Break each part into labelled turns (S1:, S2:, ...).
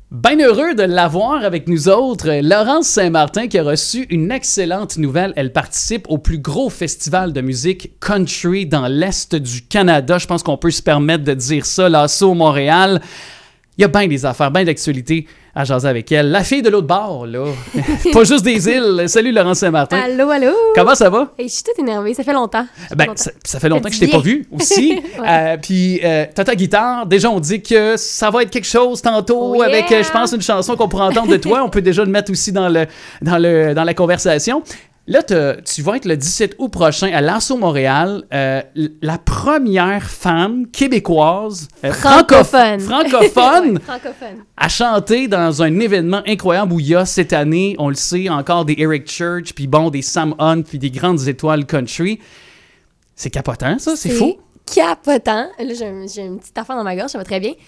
S1: Bien heureux de l'avoir avec nous autres, Laurence Saint-Martin qui a reçu une excellente nouvelle. Elle participe au plus gros festival de musique country dans l'Est du Canada. Je pense qu'on peut se permettre de dire ça, l'Asso Montréal. Il y a bien des affaires, bien d'actualités à jaser avec elle. La fille de l'autre bord, là. Pas juste des îles. Salut Laurence Saint-Martin.
S2: Allô, allô.
S1: Comment ça va?
S2: Hey, je suis toute énervée, ça fait longtemps.
S1: Ça fait longtemps que je t'ai pas vu aussi.
S2: Ouais.
S1: Puis t'as ta guitare. Déjà, on dit que ça va être quelque chose tantôt
S2: Oh,
S1: avec,
S2: yeah.
S1: je pense, une chanson qu'on pourra entendre de toi. On peut déjà le mettre aussi dans la conversation. Là, tu vas être le 17 août prochain à l'Asso Montréal, la première femme québécoise
S2: Francophone.
S1: francophone
S2: Ouais, francophone.
S1: à chanter dans un événement incroyable où il y a cette année, on le sait, encore des Eric Church, puis bon, des Sam Hunt, puis des grandes étoiles country. C'est capotant, ça? C'est fou?
S2: Capotant. Là, j'ai une petite affaire dans ma gorge, ça va très bien.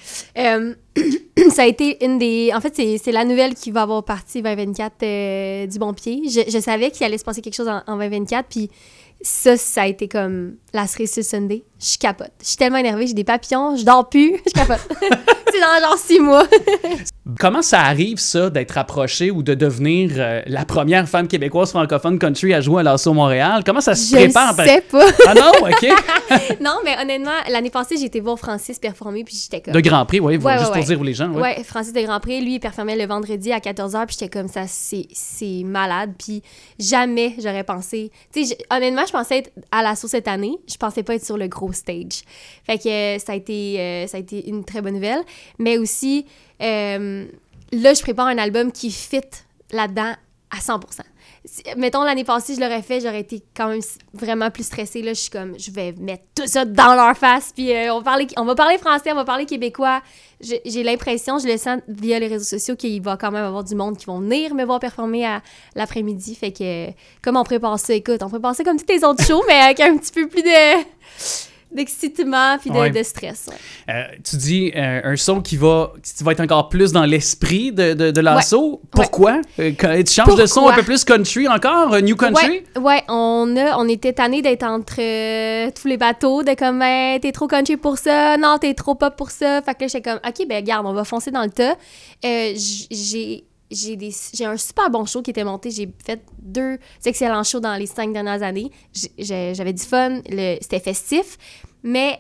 S2: Ça a été une des... En fait, c'est la nouvelle qui va avoir parti 2024 du bon pied. Je savais qu'il allait se passer quelque chose en 2024, puis ça a été comme la cerise sur Sunday. Je capote. Je suis tellement énervée, j'ai des papillons, je dors plus, je capote. C'est dans genre 6 mois.
S1: Comment ça arrive, ça, d'être approchée ou de devenir la première femme québécoise francophone country à jouer à l'Asso Montréal? Comment ça se prépare?
S2: Je sais pas.
S1: Ah non? OK.
S2: Non, mais honnêtement, l'année passée, j'ai été voir Francis performer, puis j'étais comme...
S1: De Grand Prix, oui,
S2: Ouais,
S1: juste
S2: ouais,
S1: pour dire aux les gens.
S2: Ouais, Francis de Grand Prix, lui, il performait le vendredi à 14h, puis j'étais comme ça, c'est malade, puis jamais j'aurais pensé... Tu sais, honnêtement, je pensais être à l'Asso cette année, je pensais pas être sur le gros stage. Fait que ça a été une très bonne nouvelle, mais aussi, là, je prépare un album qui fit là-dedans à 100%. Mettons, l'année passée, je l'aurais fait, j'aurais été quand même vraiment plus stressée. Là, je suis comme, je vais mettre tout ça dans leur face, puis on va parler français, on va parler québécois. J'ai l'impression, je le sens via les réseaux sociaux, qu'il va quand même avoir du monde qui vont venir me voir performer à l'après-midi. Fait que, comme on prépare ça, écoute, on prépare ça comme tous les autres shows, mais avec un petit peu plus d'excitement puis de stress. Ouais.
S1: Tu dis un son qui va être encore plus dans l'esprit de l'Asso. Ouais. Pourquoi? Tu changes de son un peu plus country encore? New country?
S2: Ouais, on était tannés d'être entre tous les bateaux, de comme, t'es trop country pour ça, non, t'es trop pop pour ça. Fait que là, j'étais comme, OK, ben regarde, on va foncer dans le tas. J'ai un super bon show qui était monté. J'ai fait 2 excellents shows dans les 5 dernières années. J'avais du fun. C'était festif. Mais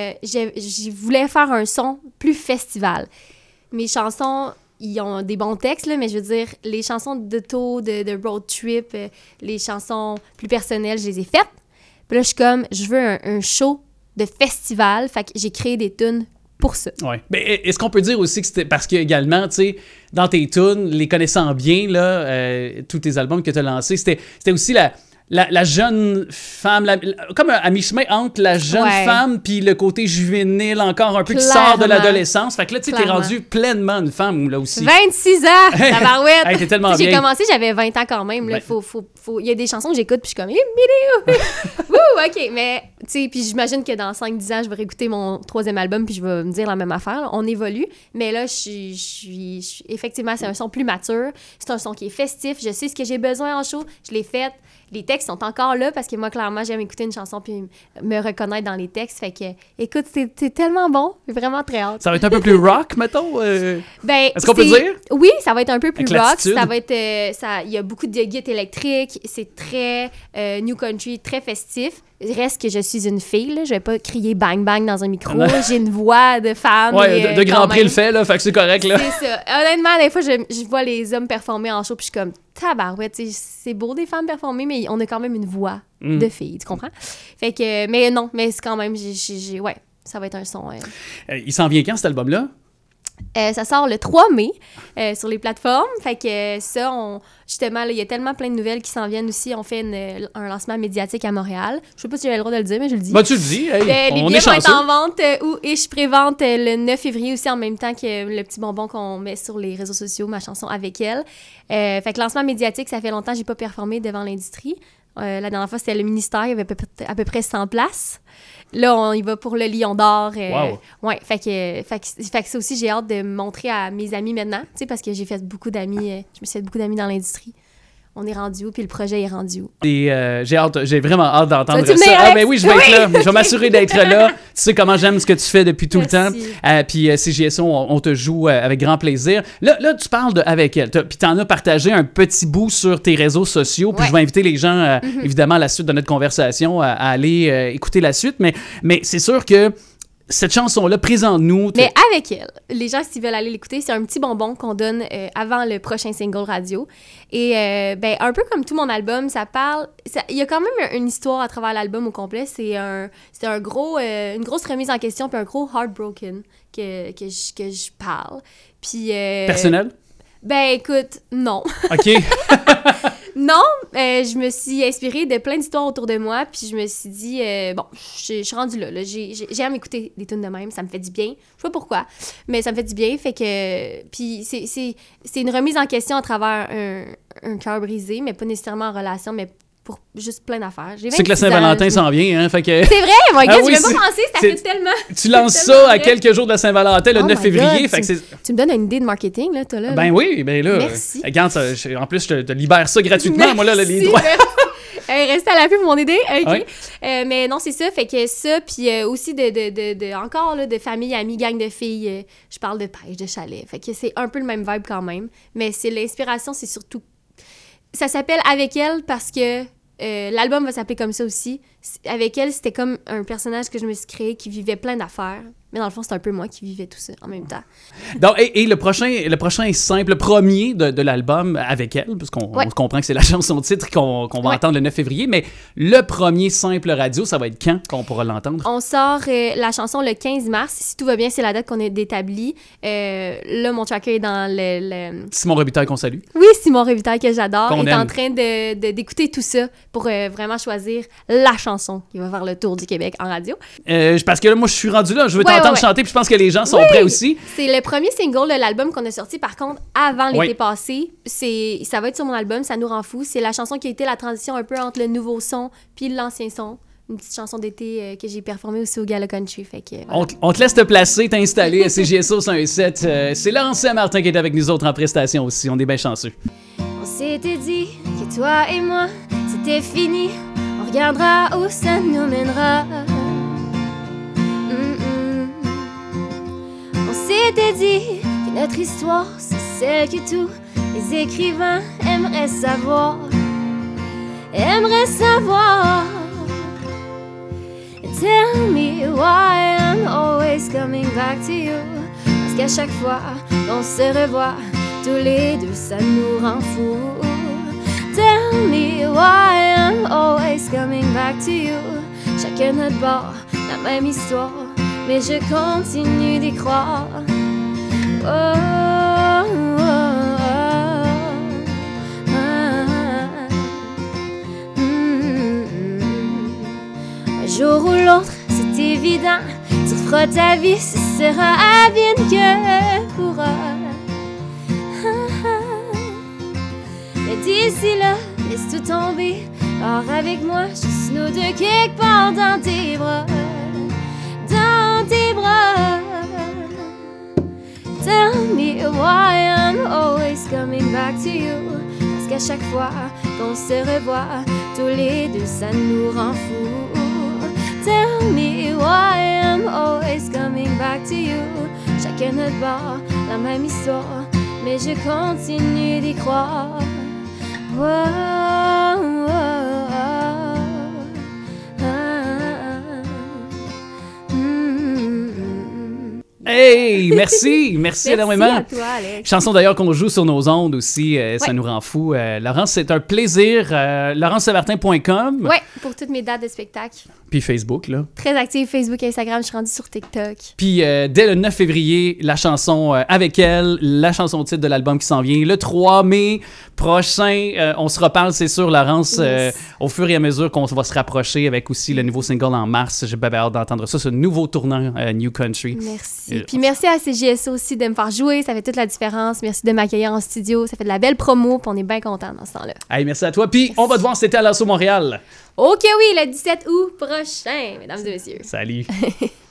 S2: je voulais faire un son plus festival. Mes chansons, ils ont des bons textes, là, mais je veux dire, les chansons d'auto, de road trip, les chansons plus personnelles, je les ai faites. Puis là, je suis comme, je veux un show de festival. Fait que j'ai créé des tunes pour ça.
S1: Oui. Mais est-ce qu'on peut dire aussi que c'était parce que également, tu sais, dans tes tunes, les connaissant bien, là, tous tes albums que tu as lancés, c'était aussi la jeune femme, comme à mi-chemin entre la jeune femme puis le côté juvénile encore un peu qui sort de l'adolescence. Fait que là, tu sais, t'es rendue pleinement une femme, là aussi.
S2: 26 ans! Tabarouette!
S1: Hey, t'es tellement bien.
S2: J'ai commencé, j'avais 20 ans quand même. Là. Il y a des chansons que j'écoute puis je suis comme... Wouh! OK, mais... Tu sais, puis j'imagine que dans 5-10 ans, je vais réécouter mon 3e album puis je vais me dire la même affaire. Là. On évolue. Mais là, effectivement, c'est un son plus mature. C'est un son qui est festif. Je sais ce que j'ai besoin en show. Je l'ai fait. Les textes sont encore là parce que moi, clairement, j'aime écouter une chanson puis me reconnaître dans les textes. Fait que, écoute, c'est tellement bon. J'ai vraiment très hâte.
S1: Ça va être un peu plus rock, mettons?
S2: Ben,
S1: est-ce qu'on peut dire?
S2: Oui, ça va être un peu plus
S1: avec
S2: rock.
S1: l'attitude.
S2: Ça va être... il y a beaucoup de guides électriques. C'est très new country, très festif. Reste que je suis une fille, là. Je vais pas crier bang bang dans un micro. J'ai une voix de femme.
S1: Ouais, de Grand Prix le fait, là. Fait que c'est correct, là.
S2: C'est ça. Honnêtement, des fois, je vois les hommes performer en show puis je suis comme tabarouette. C'est beau des femmes performer, mais on a quand même une voix de fille. Tu comprends? Fait que, mais non, mais c'est quand même, ouais, ça va être un son.
S1: Il s'en vient quand, cet album-là?
S2: Ça sort le 3 mai sur les plateformes. Fait que ça, justement, il y a tellement plein de nouvelles qui s'en viennent aussi. On fait un lancement médiatique à Montréal. Je sais pas si j'avais le droit de le dire, mais je le dis.
S1: Bah, tu le dis. Hey,
S2: les
S1: on
S2: billets
S1: est
S2: vont
S1: chanceux.
S2: être en vente et je prévente le 9 février aussi en même temps que le petit bonbon qu'on met sur les réseaux sociaux, ma chanson avec elle. Fait que lancement médiatique, ça fait longtemps que j'ai pas performé devant l'industrie. La dernière fois, c'était le ministère, il y avait à peu près 100 places. Là, on y va pour le Lion d'Or.
S1: Wow.
S2: Ouais, fait que ça aussi, j'ai hâte de montrer à mes amis maintenant, tu sais, parce que j'ai fait beaucoup d'amis, je me suis fait beaucoup d'amis dans l'industrie. on est rendu où, puis le projet est rendu où.
S1: Et j'ai vraiment hâte d'entendre
S2: Tu vas-tu
S1: ça.
S2: venir,
S1: Ah
S2: Alex?
S1: ben oui, je vais être là. Je vais m'assurer d'être là. Tu sais comment j'aime ce que tu fais depuis tout le temps. Puis CJSO, on te joue avec grand plaisir. Là, tu parles de Avec elle. Puis t'en as partagé un petit bout sur tes réseaux sociaux. Puis je vais inviter les gens, évidemment, à la suite de notre conversation, à aller écouter la suite. Mais c'est sûr que cette chanson-là, présente-nous.
S2: Mais Avec elle, les gens, s'ils veulent aller l'écouter, c'est un petit bonbon qu'on donne avant le prochain single radio. Et ben, un peu comme tout mon album, ça parle... Il y a quand même une histoire à travers l'album au complet. C'est une grosse remise en question puis un gros heartbroken que je parle. Puis...
S1: Personnel?
S2: Ben, écoute, non.
S1: OK.
S2: Non, je me suis inspirée de plein d'histoires autour de moi, puis je me suis dit, bon, je suis rendue là. J'aime écouter des tunes de même, ça me fait du bien. Je sais pas pourquoi, mais ça me fait du bien, fait que... Puis c'est une remise en question à travers un cœur brisé, mais pas nécessairement en relation, mais pour juste plein d'affaires.
S1: C'est que la Saint-Valentin s'en vient, hein, fait que...
S2: C'est vrai, mon gars,
S1: oui,
S2: j'ai même pas pensé, ça fait tellement...
S1: Tu lances ça à quelques jours de la Saint-Valentin, le 9 février,
S2: God,
S1: fait que c'est...
S2: Tu me donnes une idée de marketing, là, toi, là.
S1: Ben oui, ben là...
S2: Merci.
S1: Regarde, en plus, je te libère ça gratuitement,
S2: Merci,
S1: moi, là, les droits.
S2: Restez à l'appui pour mon idée, OK.
S1: Oui.
S2: Mais non, c'est ça, fait que ça, puis aussi encore, là, de famille, amis, gang de filles, je parle de pêche, de chalet, fait que c'est un peu le même vibe quand même, mais c'est l'inspiration, c'est surtout... Ça s'appelle Avec elle parce que l'album va s'appeler comme ça aussi. Avec elle, c'était comme un personnage que je me suis créé qui vivait plein d'affaires. Mais dans le fond, c'est un peu moi qui vivais tout ça en même temps.
S1: Donc, et le prochain simple, premier de l'album Avec elle, parce qu'on on comprend que c'est la chanson titre qu'on va entendre le 9 février, mais le premier simple radio, ça va être quand qu'on pourra l'entendre? On
S2: sort la chanson le 15 mars. Si tout va bien, c'est la date qu'on a établie. Là, mon tracker est dans le...
S1: Simon Robitaille qu'on salue.
S2: Oui, Simon Robitaille que j'adore.
S1: Qu'on
S2: est
S1: aime.
S2: en train d'écouter tout ça pour vraiment choisir la chanson qui va faire le tour du Québec en radio.
S1: Parce que là, moi, je suis rendu là. Je veux t'entendre chanter, puis je pense que les gens sont prêts aussi.
S2: C'est le premier single de l'album qu'on a sorti, par contre, avant l'été passé. Ça va être sur mon album, Ça nous rend fou. C'est la chanson qui a été la transition un peu entre le nouveau son puis l'ancien son. Une petite chanson d'été que j'ai performée aussi au Gala Country. Fait que, voilà.
S1: On te laisse te placer, t'installer à CJSO 107. C'est Laurence Saint-Martin qui est avec nous autres en prestation aussi. On est bien chanceux.
S2: On s'était dit que toi et moi, c'était fini. On regardera où ça nous mènera. On s'était dit que notre histoire, c'est celle que tous les écrivains aimeraient savoir. Tell me why I'm always coming back to you. Parce qu'à chaque fois qu'on se revoit, tous les deux, ça nous rend fous. Tell me why I'm always coming back to you. Chacun notre bord, la même histoire, mais je continue d'y croire. Oh, oh, oh, oh. Un jour ou l'autre, c'est évident, tu referas ta vie, ce sera advienne que pourra. Mais d'ici là, laisse tout tomber, pars avec moi, juste nous deux quelque part dans tes bras. Dans tes bras. Tell me why I'm always coming back to you. Parce qu'à chaque fois qu'on se revoit, tous les deux ça nous rend fous. Tell me why I'm always coming back to you. Chacun notre bord, la même histoire, mais je continue d'y croire. Wow, wow,
S1: Hey, merci énormément.
S2: Merci à toi, Alex.
S1: Chanson d'ailleurs qu'on joue sur nos ondes aussi, ça nous rend fou. Laurence, c'est un plaisir. LaurenceSaint-Martin.com.
S2: Oui, pour toutes mes dates de spectacle.
S1: Puis Facebook, là.
S2: Très active, Facebook, Instagram, je suis rendue sur TikTok.
S1: Puis dès le 9 février, la chanson Avec elle, la chanson titre de l'album qui s'en vient. Le 3 mai prochain, on se reparle, c'est sûr, Laurence,
S2: Yes.
S1: au fur et à mesure qu'on va se rapprocher avec aussi le nouveau single en mars. J'ai bien hâte d'entendre ça, ce nouveau tournant New Country.
S2: Merci. Puis merci à CJSO aussi de me faire jouer, ça fait toute la différence. Merci de m'accueillir en studio, ça fait de la belle promo, puis on est bien contents dans ce temps-là.
S1: Hey, merci à toi. Puis on va te voir cet été à l'Assaut Montréal.
S2: Ok, oui, le 17 août prochain, mesdames et messieurs.
S1: Salut.